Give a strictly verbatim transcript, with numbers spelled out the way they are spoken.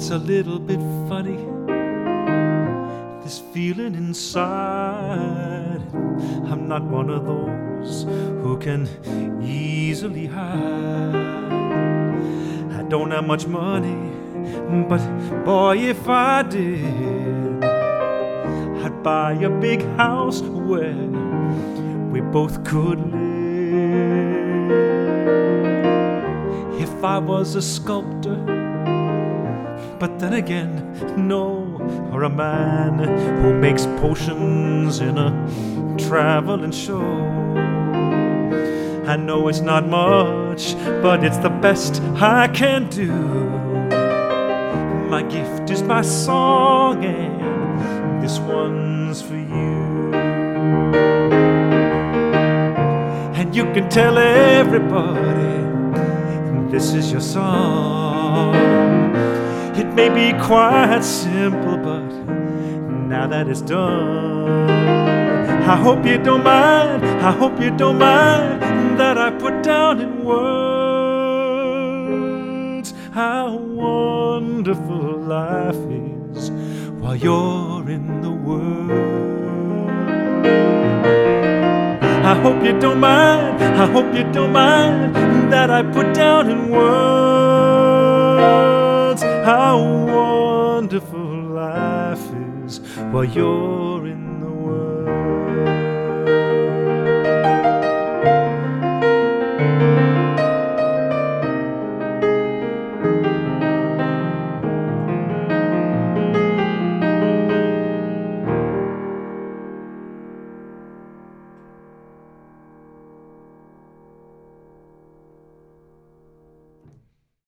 It's a little bit funny, this feeling inside. I'm not one of those who can easily hide. I don't have much money, but boy, if I did, I'd buy a big house where we both could live. If I was a sculptor, but then again, no, or a man who makes potions in a traveling show. I know it's not much, but it's the best I can do. My gift is my song, and this one's for you. And you can tell everybody this is your song. It may be quite simple, but now that it's done, I hope you don't mind, I hope you don't mind that I put down in words how wonderful life is while you're in the world. I hope you don't mind, I hope you don't mind that I put down in words how wonderful life is while you're